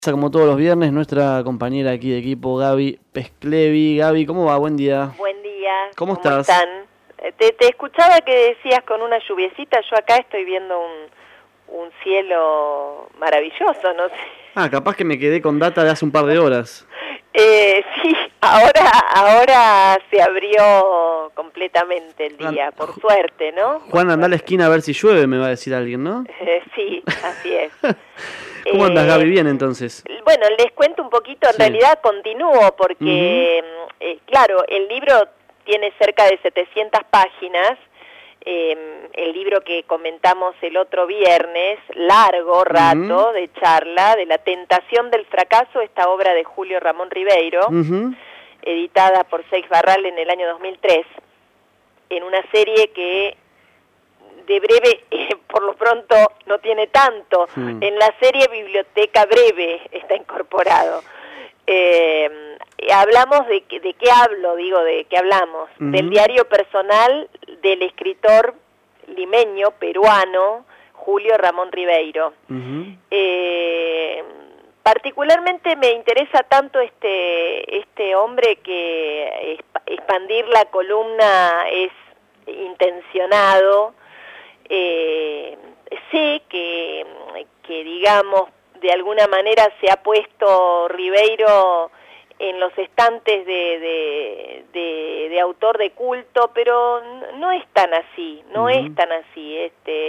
Como todos los viernes, nuestra compañera aquí de equipo, Gaby Pesclevi. Gaby, ¿cómo va? Buen día. Buen día. ¿Cómo estás? Están? Te escuchaba que decías con una lluviecita, yo acá estoy viendo un cielo maravilloso, no sé. Capaz que me quedé con data de hace un par de horas. Sí, ahora se abrió completamente el día, por suerte, ¿no? Juan, anda a la esquina a ver si llueve, me va a decir alguien, ¿no? Sí, así es. ¿Cómo andas, Gaby? Bien, entonces. Bueno, les cuento un poquito, en realidad continúo, porque, claro, el libro tiene cerca de 700 páginas, el libro que comentamos el otro viernes, largo rato de charla, de La tentación del fracaso, esta obra de Julio Ramón Ribeiro, editada por Seix Barral en el año 2003, en una serie que de breve, por lo pronto, no tiene tanto. En la serie Biblioteca Breve está incorporado. Hablamos de qué hablo, de qué hablamos. Del diario personal del escritor limeño, peruano, Julio Ramón Ribeiro. Particularmente me interesa tanto este hombre que expandir la columna es intencionado. Sé que digamos, de alguna manera se ha puesto Ribeiro en los estantes de autor de culto, pero no es tan así, no es tan así.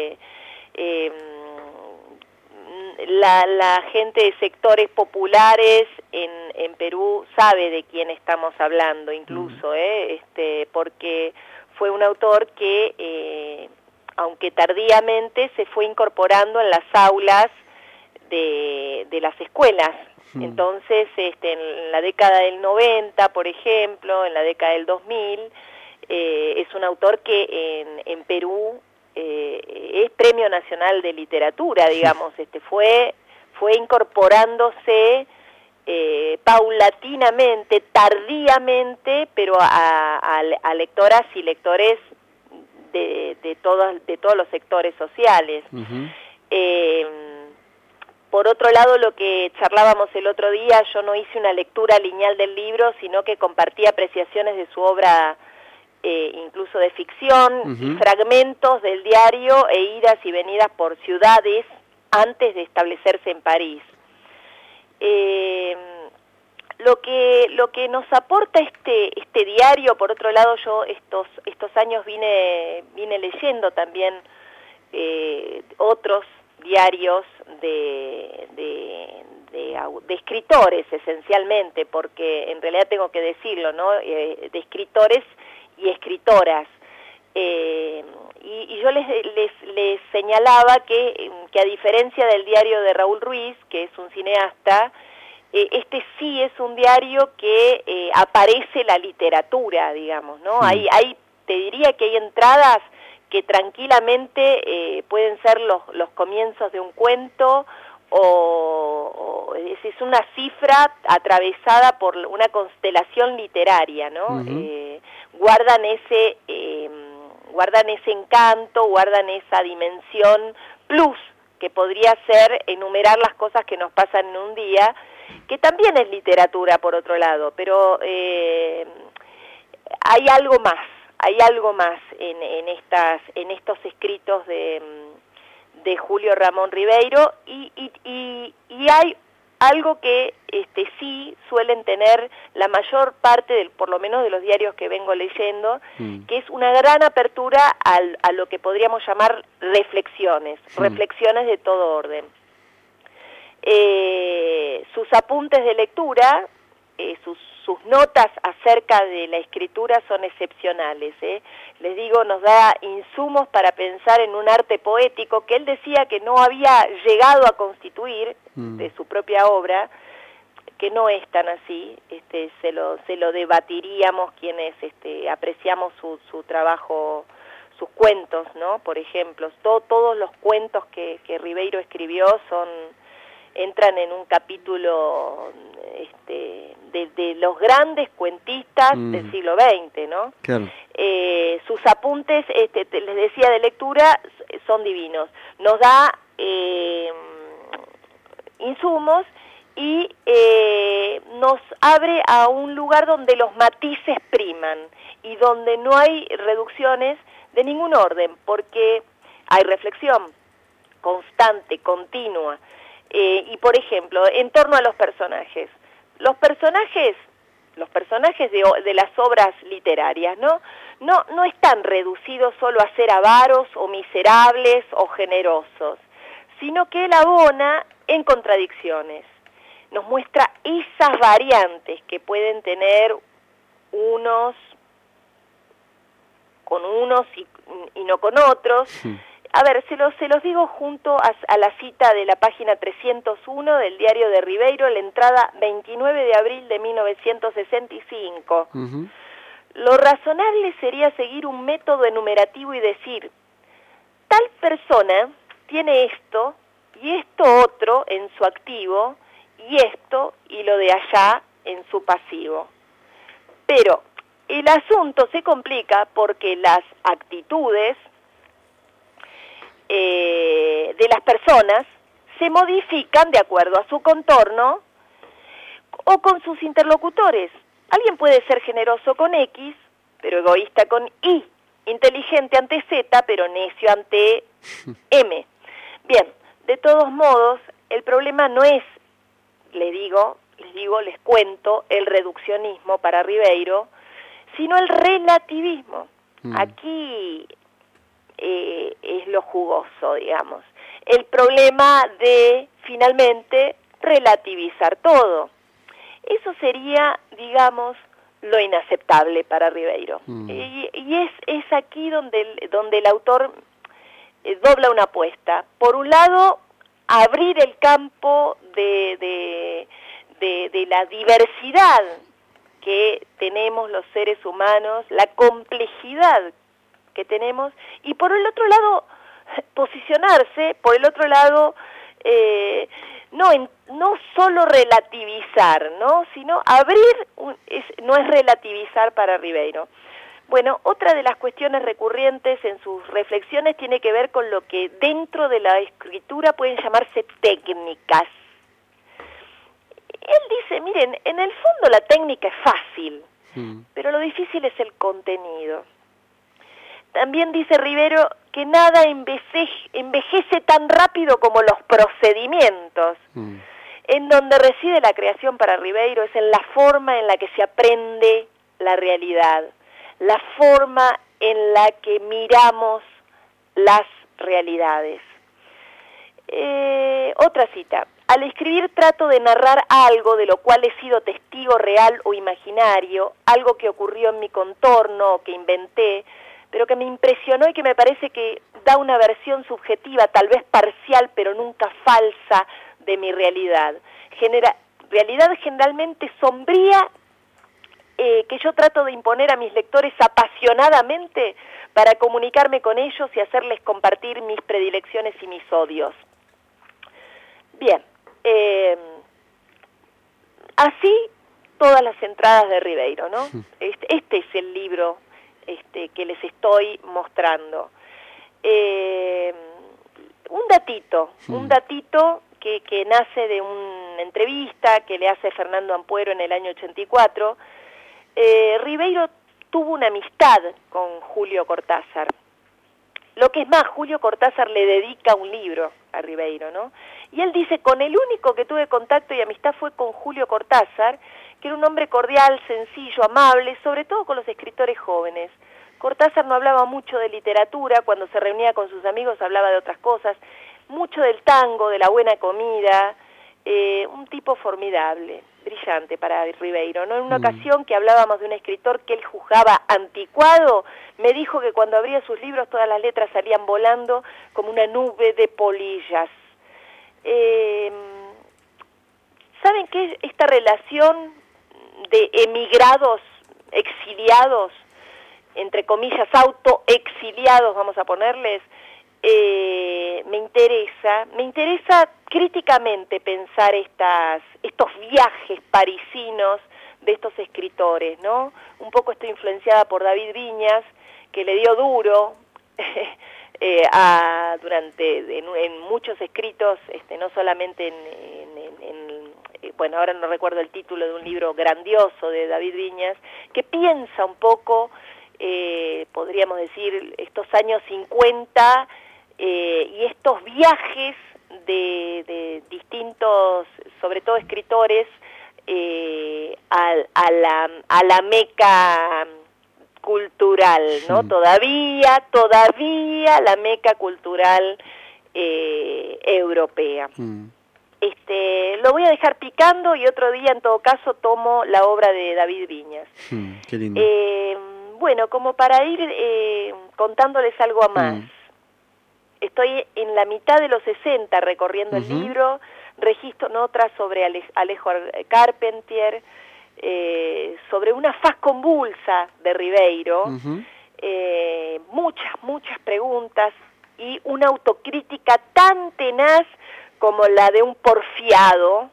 La gente de sectores populares en Perú sabe de quién estamos hablando, incluso, porque fue un autor que aunque tardíamente se fue incorporando en las aulas de las escuelas. Entonces, en la década del 90, por ejemplo, en la década del 2000, es un autor que en Perú es Premio Nacional de Literatura, digamos, fue incorporándose paulatinamente, tardíamente, pero a lectoras y lectores de todos los sectores sociales. Por otro lado, lo que charlábamos el otro día, yo no hice una lectura lineal del libro, sino que compartí apreciaciones de su obra, incluso de ficción, y fragmentos del diario e idas y venidas por ciudades antes de establecerse en París. Lo que nos aporta este diario, por otro lado, yo estos años vine leyendo también otros diarios de escritores, esencialmente, porque en realidad tengo que decirlo, ¿no? De escritores y escritoras. Y yo les señalaba que a diferencia del diario de Raúl Ruiz, que es un cineasta, sí es un diario que aparece la literatura, digamos, ¿no? Te diría que hay entradas que tranquilamente pueden ser los comienzos de un cuento, o es una cifra atravesada por una constelación literaria, ¿no? Guardan ese encanto, guardan esa dimensión plus, que podría ser enumerar las cosas que nos pasan en un día, que también es literatura por otro lado, pero hay algo más en estos escritos de Julio Ramón Ribeiro, y hay algo que sí suelen tener la mayor parte, por lo menos de los diarios que vengo leyendo, que es una gran apertura a lo que podríamos llamar reflexiones de todo orden. Sus apuntes de lectura, sus notas acerca de la escritura son excepcionales. Les digo, nos da insumos para pensar en un arte poético que él decía que no había llegado a constituir de su propia obra, que no es tan así. Se lo debatiríamos quienes apreciamos su trabajo, sus cuentos, ¿no? Por ejemplo, todos los cuentos que Ribeiro escribió entran en un capítulo de los grandes cuentistas del siglo XX, ¿no? Claro. Sus apuntes, les decía, de lectura son divinos. Nos da insumos y nos abre a un lugar donde los matices priman y donde no hay reducciones de ningún orden, porque hay reflexión constante, continua, y por ejemplo, en torno a los personajes de las obras literarias, no están reducidos solo a ser avaros o miserables o generosos, sino que él abona en contradicciones. Nos muestra esas variantes que pueden tener unos con unos y no con otros. Sí. A ver, se los digo junto a la cita de la página 301 del diario de Ribeiro, la entrada 29 de abril de 1965. Uh-huh. Lo razonable sería seguir un método enumerativo y decir, tal persona tiene esto y esto otro en su activo y esto y lo de allá en su pasivo. Pero el asunto se complica porque las actitudes de las personas se modifican de acuerdo a su contorno o con sus interlocutores. Alguien puede ser generoso con X, pero egoísta con Y, inteligente ante Z, pero necio ante M. Bien, de todos modos, el problema no es, les cuento, el reduccionismo para Ribeiro, sino el relativismo. Aquí es lo jugoso, digamos. El problema de, finalmente, relativizar todo. Eso sería, digamos, lo inaceptable para Ribeiro. Y es aquí donde el autor dobla una apuesta. Por un lado, abrir el campo de la diversidad que tenemos los seres humanos, la complejidad que tenemos, y por el otro lado posicionarse, por el otro lado no solo relativizar, sino abrir, no es relativizar para Ribeiro. Bueno, otra de las cuestiones recurrentes en sus reflexiones tiene que ver con lo que dentro de la escritura pueden llamarse técnicas. Él dice, miren, en el fondo la técnica es fácil, pero lo difícil es el contenido. También dice Ribeiro que nada envejece tan rápido como los procedimientos. En donde reside la creación para Ribeiro es en la forma en la que se aprende la realidad, la forma en la que miramos las realidades. Otra cita. Al escribir trato de narrar algo de lo cual he sido testigo real o imaginario, algo que ocurrió en mi contorno o que inventé, pero que me impresionó y que me parece que da una versión subjetiva, tal vez parcial, pero nunca falsa, de mi realidad. Realidad generalmente sombría, que yo trato de imponer a mis lectores apasionadamente para comunicarme con ellos y hacerles compartir mis predilecciones y mis odios. Bien, así todas las entradas de Ribeiro, ¿no? Este es el libro que les estoy mostrando. Un datito que nace de una entrevista que le hace Fernando Ampuero en el año 84. Ribeiro tuvo una amistad con Julio Cortázar. Lo que es más, Julio Cortázar le dedica un libro a Ribeiro, ¿no? Y él dice, con el único que tuve contacto y amistad fue con Julio Cortázar, que era un hombre cordial, sencillo, amable, sobre todo con los escritores jóvenes. Cortázar no hablaba mucho de literatura, cuando se reunía con sus amigos hablaba de otras cosas, mucho del tango, de la buena comida, un tipo formidable, brillante para Ribeiro, ¿no? En una ocasión que hablábamos de un escritor que él juzgaba anticuado, me dijo que cuando abría sus libros todas las letras salían volando como una nube de polillas. ¿Saben qué es esta relación de emigrados, exiliados, entre comillas, autoexiliados, vamos a ponerles? Me interesa críticamente pensar estos viajes parisinos de estos escritores, ¿no? Un poco estoy influenciada por David Viñas, que le dio duro en muchos escritos, no solamente bueno, ahora no recuerdo el título de un libro grandioso de David Viñas, que piensa un poco, podríamos decir, estos años 50 y estos viajes de distintos, sobre todo escritores, a la meca cultural, ¿no? Todavía la meca cultural europea. Lo voy a dejar picando y otro día, en todo caso, tomo la obra de David Viñas. Qué lindo. Bueno, como para ir contándoles algo más, estoy en la mitad de los 60 recorriendo el libro, registro notas sobre Alejo Carpentier, sobre una faz convulsa de Ribeiro, muchas preguntas y una autocrítica tan tenaz como la de un porfiado,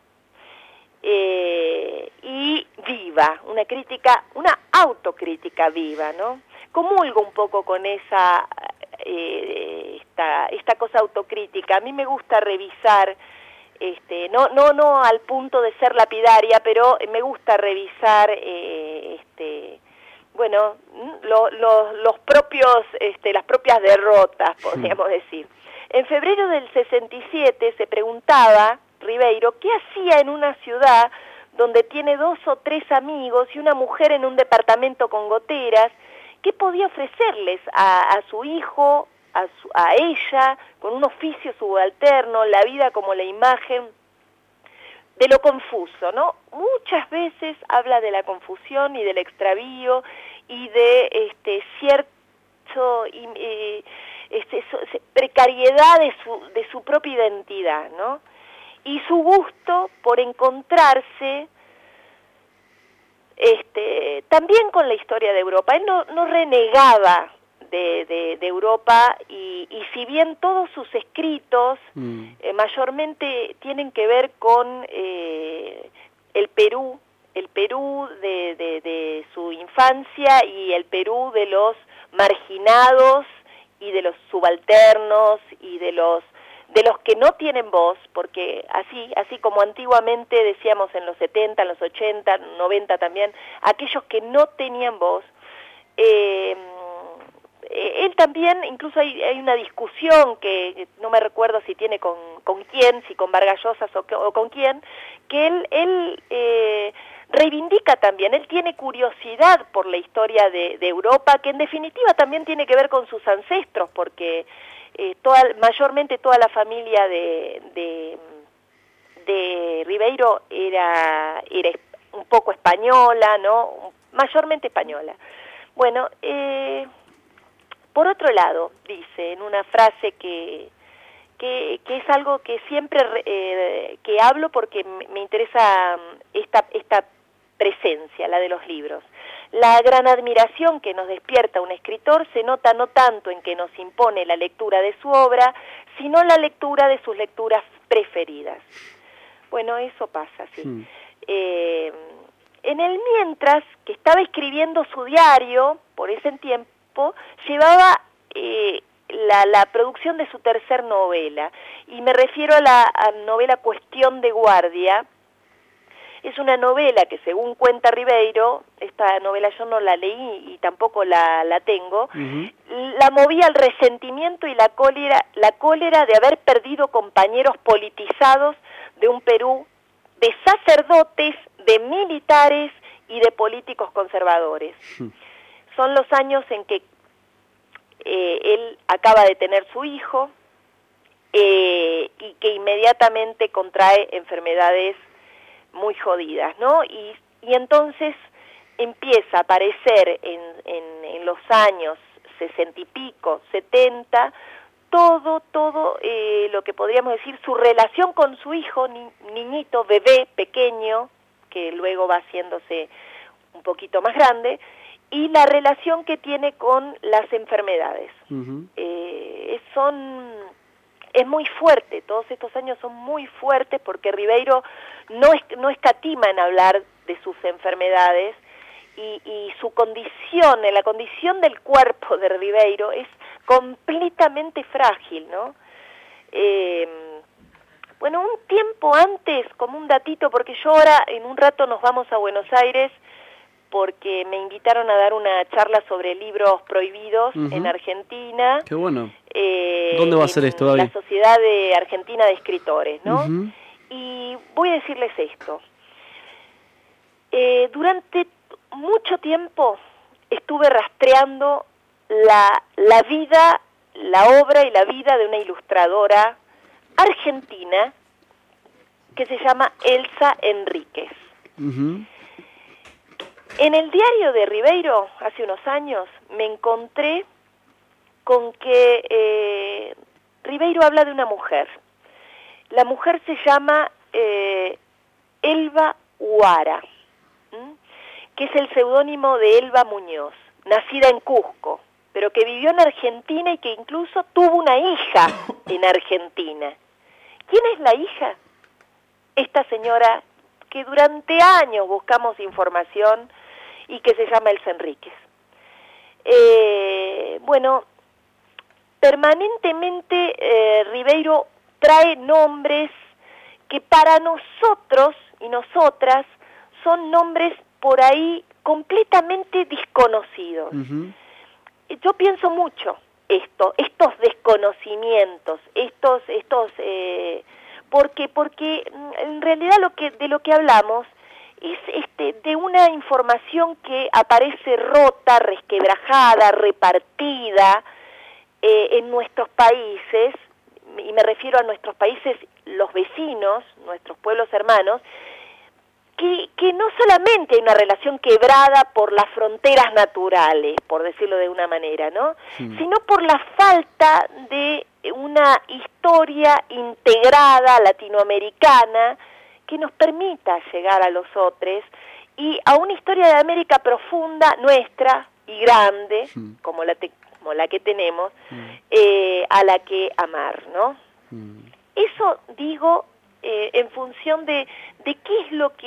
y viva, una autocrítica viva, ¿no? Comulgo un poco con esta cosa autocrítica. A mí me gusta revisar, no al punto de ser lapidaria, pero me gusta revisar, bueno, los propios, las propias derrotas, podríamos decir. En febrero del 67 se preguntaba Ribeiro qué hacía en una ciudad donde tiene 2 o 3 amigos y una mujer en un departamento con goteras. ¿Qué podía ofrecerles a su hijo, a ella, con un oficio subalterno, la vida como la imagen de lo confuso, ¿no? Muchas veces habla de la confusión y del extravío y de cierto precariedad de su propia identidad, ¿no? Y su gusto por encontrarse también con la historia de Europa. Él no renegaba de Europa y si bien todos sus escritos mayormente tienen que ver con el Perú de su infancia y el Perú de los marginados y de los subalternos y de los que no tienen voz, porque así como antiguamente decíamos en los 70, en los 80, 90 también, aquellos que no tenían voz, él también, incluso hay una discusión que no me recuerdo si tiene con quién, si con Vargas Llosa o con quién, que él reivindica también, él tiene curiosidad por la historia de Europa, que en definitiva también tiene que ver con sus ancestros, porque mayormente toda la familia de Ribeiro era un poco española, ¿no? Mayormente española. Bueno, por otro lado, dice en una frase que es algo que siempre que hablo porque me interesa esta presencia, la de los libros. La gran admiración que nos despierta un escritor se nota no tanto en que nos impone la lectura de su obra, sino la lectura de sus lecturas preferidas. Bueno, eso pasa, sí. En el mientras que estaba escribiendo su diario, por ese tiempo, llevaba la producción de su tercer novela, y me refiero a la novela Cuestión de Guardia. Es una novela que, según cuenta Ribeiro, esta novela yo no la leí y tampoco la tengo, la movía al resentimiento y la cólera de haber perdido compañeros politizados de un Perú, de sacerdotes, de militares y de políticos conservadores. Son los años en que él acaba de tener su hijo y que inmediatamente contrae enfermedades muy jodidas, ¿no? Y entonces empieza a aparecer en los años 60 y pico, 70, todo lo que podríamos decir, su relación con su hijo, niñito, bebé, pequeño, que luego va haciéndose un poquito más grande, y la relación que tiene con las enfermedades. Es muy fuerte, todos estos años son muy fuertes porque Ribeiro no escatima en hablar de sus enfermedades y su condición, la condición del cuerpo de Ribeiro es completamente frágil, ¿no? Bueno, un tiempo antes, como un datito, porque yo ahora en un rato nos vamos a Buenos Aires, porque me invitaron a dar una charla sobre libros prohibidos en Argentina. Qué bueno. ¿Dónde va a ser esto, Gaby? La Sociedad de Argentina de Escritores, ¿no? Y voy a decirles esto. Durante mucho tiempo estuve rastreando la vida, la obra y la vida de una ilustradora argentina que se llama Elsa Enríquez. En el diario de Ribeiro, hace unos años, me encontré con que Ribeiro habla de una mujer. La mujer se llama Elba Huara, que es el seudónimo de Elba Muñoz, nacida en Cusco, pero que vivió en Argentina y que incluso tuvo una hija en Argentina. ¿Quién es la hija? Esta señora que durante años buscamos información y que se llama Elsa Enríquez. Bueno, permanentemente Ribeiro trae nombres que para nosotros y nosotras son nombres por ahí completamente desconocidos. Yo pienso mucho estos desconocimientos, porque en realidad de lo que hablamos es de una información que aparece rota, resquebrajada, repartida en nuestros países, y me refiero a nuestros países, los vecinos, nuestros pueblos hermanos, que no solamente hay una relación quebrada por las fronteras naturales, por decirlo de una manera, ¿no? Sino por la falta de una historia integrada latinoamericana que nos permita llegar a los otros y a una historia de América profunda, nuestra y grande, como la que tenemos, a la que amar, ¿no? Eso digo en función de qué es lo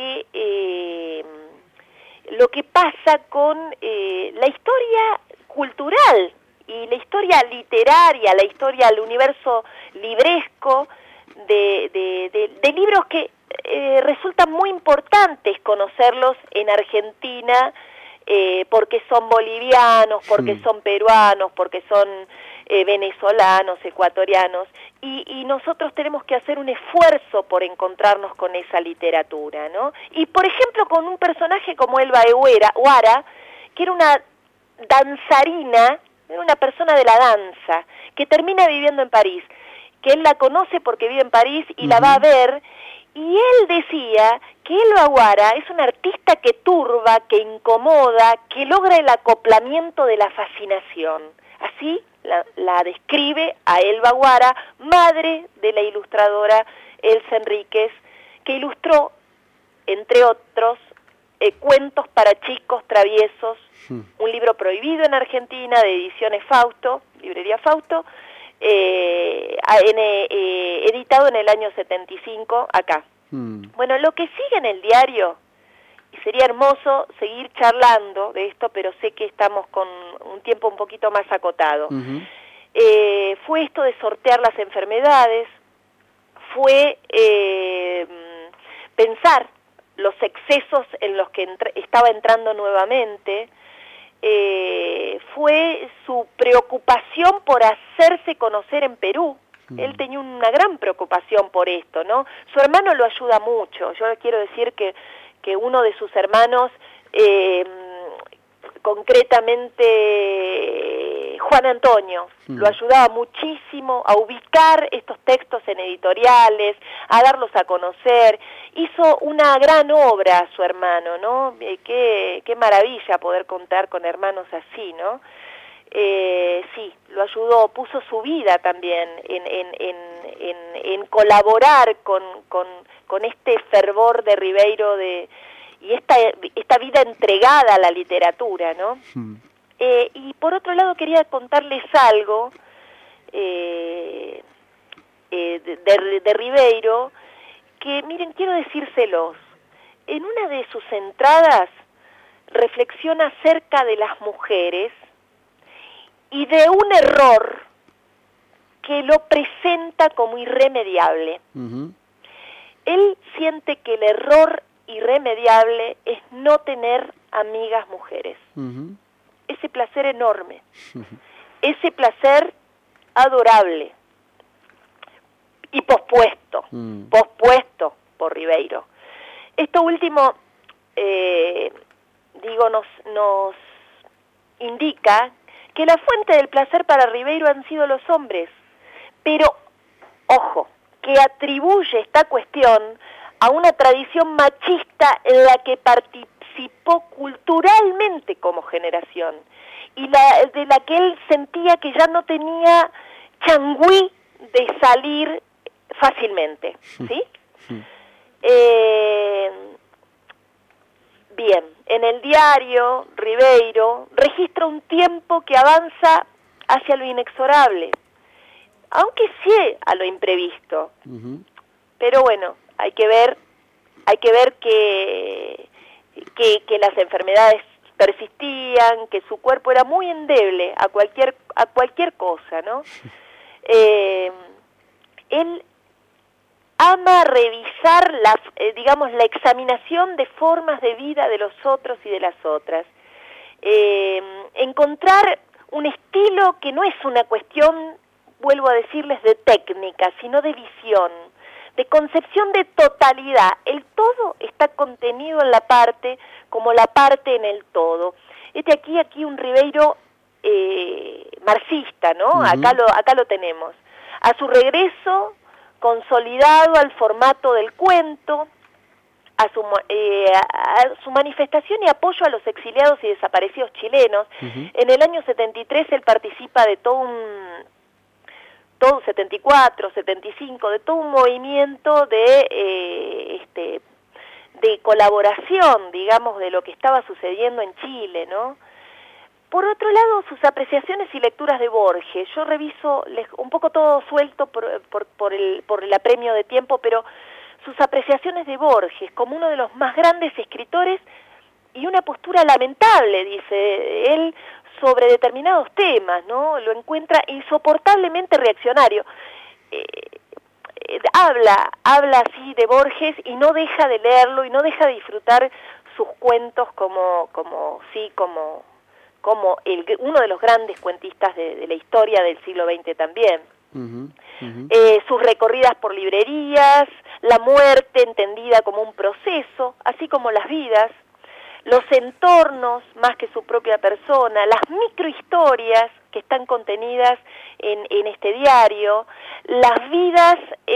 que pasa con la historia cultural y la historia literaria, la historia del universo libresco de libros que resultan muy importantes conocerlos en Argentina, porque son bolivianos, porque son peruanos, porque son venezolanos, ecuatorianos, y nosotros tenemos que hacer un esfuerzo por encontrarnos con esa literatura, ¿no? Y por ejemplo con un personaje como Elba Huara, que era una danzarina, era una persona de la danza, que termina viviendo en París, que él la conoce porque vive en París y la va a ver, y él decía que Elba Huara es una artista que turba, que incomoda, que logra el acoplamiento de la fascinación. Así la describe a Elba Huara, madre de la ilustradora Elsa Enríquez, que ilustró, entre otros, Cuentos para chicos traviesos, un libro prohibido en Argentina de Ediciones Fausto, librería Fausto, editado en el año 75 acá. Bueno, lo que sigue en el diario, y sería hermoso seguir charlando de esto, pero sé que estamos con un tiempo un poquito más acotado, fue esto de sortear las enfermedades, fue pensar los excesos en los que estaba entrando nuevamente, fue su preocupación por hacerse conocer en Perú. Él tenía una gran preocupación por esto, ¿no? Su hermano lo ayuda mucho. Yo quiero decir que uno de sus hermanos, concretamente Juan Antonio, lo ayudaba muchísimo a ubicar estos textos en editoriales, a darlos a conocer. Hizo una gran obra su hermano, ¿no? Qué maravilla poder contar con hermanos así, ¿no? Sí, lo ayudó, puso su vida también en colaborar con este fervor de Ribeiro y esta vida entregada a la literatura, ¿no? Y por otro lado quería contarles algo de Ribeiro, que miren, quiero decírselos. En una de sus entradas reflexiona acerca de las mujeres y de un error que lo presenta como irremediable. Él siente que el error irremediable es no tener amigas mujeres. Ese placer enorme, ese placer adorable y pospuesto por Ribeiro. Esto último, nos indica que la fuente del placer para Ribeiro han sido los hombres, pero, ojo, que atribuye esta cuestión a una tradición machista en la que participó culturalmente como generación, y de la que él sentía que ya no tenía changüí de salir fácilmente, ¿sí? Bien, en el diario, Ribeiro registra un tiempo que avanza hacia lo inexorable, aunque sí a lo imprevisto. Pero bueno, hay que ver que las enfermedades persistían, que su cuerpo era muy endeble a cualquier cosa, ¿no? Él ama revisar la examinación de formas de vida de los otros y de las otras. Encontrar un estilo que no es una cuestión, vuelvo a decirles, de técnica, sino de visión, de concepción de totalidad. El todo está contenido en la parte, como la parte en el todo. Aquí un Ribeiro marxista, ¿no? Acá lo tenemos. A su regreso, consolidado al formato del cuento, a su manifestación y apoyo a los exiliados y desaparecidos chilenos. En el año 73 él participa de todo 74, 75, de todo un movimiento de colaboración, digamos, de lo que estaba sucediendo en Chile, ¿no? Por otro lado, sus apreciaciones y lecturas de Borges. Yo reviso un poco todo suelto por el apremio de tiempo, pero sus apreciaciones de Borges como uno de los más grandes escritores y una postura lamentable, dice él, sobre determinados temas, ¿no? Lo encuentra insoportablemente reaccionario. Habla así de Borges y no deja de leerlo y no deja de disfrutar sus cuentos como uno de los grandes cuentistas de la historia del siglo XX también. Sus recorridas por librerías, la muerte entendida como un proceso, así como las vidas, los entornos más que su propia persona, las microhistorias que están contenidas en este diario, las vidas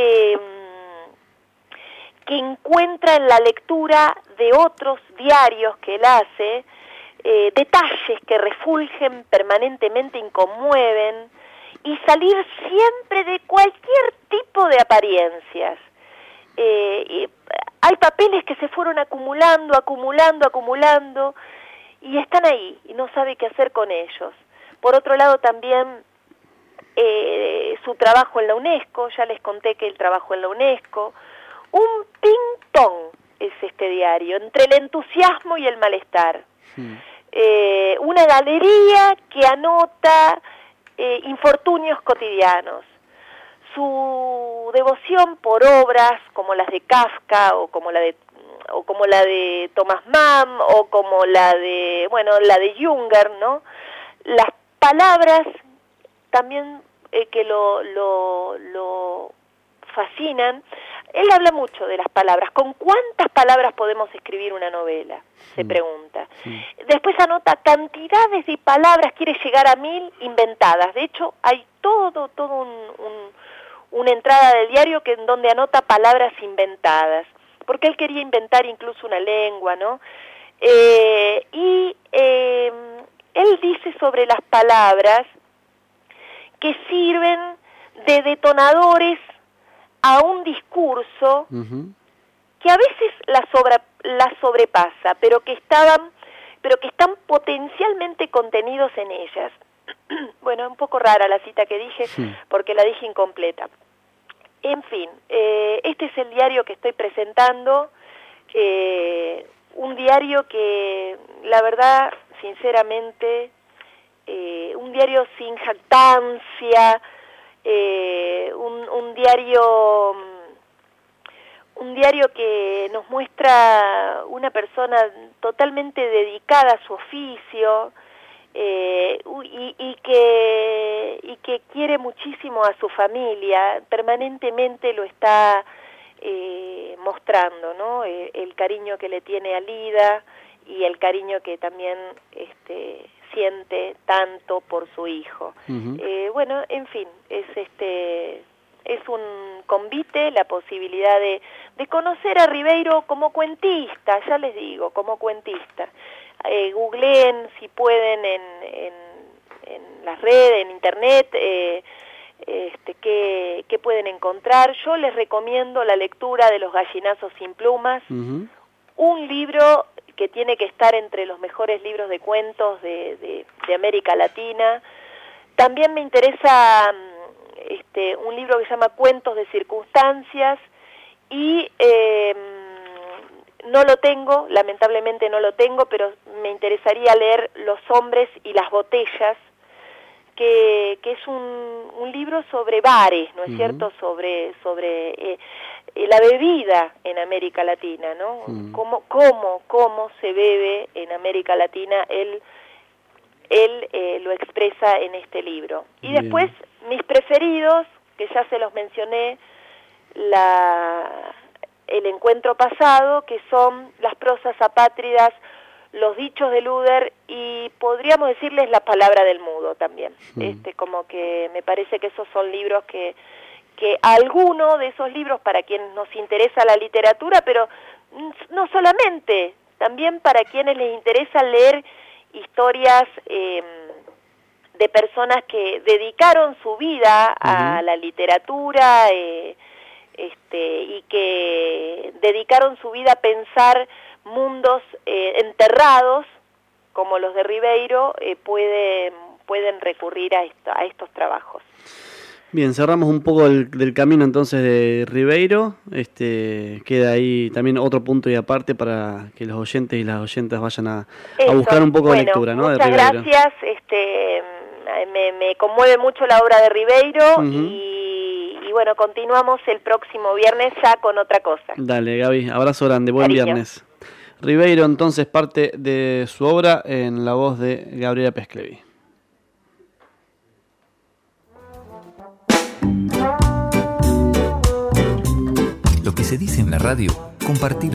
que encuentra en la lectura de otros diarios que él hace, detalles que refulgen permanentemente y conmueven, y salir siempre de cualquier tipo de apariencias. Hay papeles que se fueron acumulando, y están ahí, y no sabe qué hacer con ellos. Por otro lado también su trabajo en la UNESCO, ya les conté que él trabajó en la UNESCO, un ping-pong es este diario, entre el entusiasmo y el malestar. Una galería que anota infortunios cotidianos. Su devoción por obras como las de Kafka o como la de Thomas Mann o como la de Junger, ¿no? Las palabras también que lo fascinan. Él habla mucho de las palabras. ¿Con cuántas palabras podemos escribir una novela? Se pregunta. Después anota cantidades de palabras, quiere llegar a 1000 inventadas. De hecho, hay todo una entrada del diario en donde anota palabras inventadas, porque él quería inventar incluso una lengua, ¿no? Él dice sobre las palabras que sirven de detonadores a un discurso que a veces la sobrepasa, pero que están potencialmente contenidos en ellas. Bueno, un poco rara la cita que dije, porque la dije incompleta. En fin, este es el diario que estoy presentando, un diario que, la verdad, sinceramente, un diario sin jactancia, un diario un diario que nos muestra una persona totalmente dedicada a su oficio, y que quiere muchísimo a su familia, permanentemente lo está mostrando, ¿no? El cariño que le tiene a Lida y el cariño que también siente tanto por su hijo. Bueno, en fin, es un convite, la posibilidad de conocer a Ribeiro como cuentista, ya les digo, como cuentista. Googleen si pueden en las redes, en internet, qué pueden encontrar. Yo les recomiendo la lectura de Los gallinazos sin plumas, un libro que tiene que estar entre los mejores libros de cuentos de América Latina. También me interesa un libro que se llama Cuentos de circunstancias, y no lo tengo, lamentablemente no lo tengo, pero me interesaría leer Los hombres y las botellas, que es un libro sobre bares, ¿no es cierto?, sobre la bebida en América Latina, ¿no? Cómo se bebe en América Latina. Él lo expresa en este libro. Y después, mis preferidos, que ya se los mencioné el encuentro pasado, que son las prosas apátridas, los dichos de Luder, y podríamos decirles la palabra del mudo también. Como que me parece que esos son libros que alguno de esos libros, para quienes nos interesa la literatura, pero no solamente, también para quienes les interesa leer historias de personas que dedicaron su vida a la literatura, y que dedicaron su vida a pensar mundos enterrados, como los de Ribeiro, pueden recurrir a estos trabajos. Bien, cerramos un poco del camino entonces de Ribeiro. Queda ahí también otro punto y aparte para que los oyentes y las oyentas vayan a buscar un poco de lectura, ¿no? Muchas gracias. Me conmueve mucho la obra de Ribeiro, y bueno, continuamos el próximo viernes ya con otra cosa. Dale, Gaby, abrazo grande, buen Cariño. viernes. Ribeiro, entonces, parte de su obra en la voz de Gabriela Pesclevi. Lo que se dice en la radio, compartir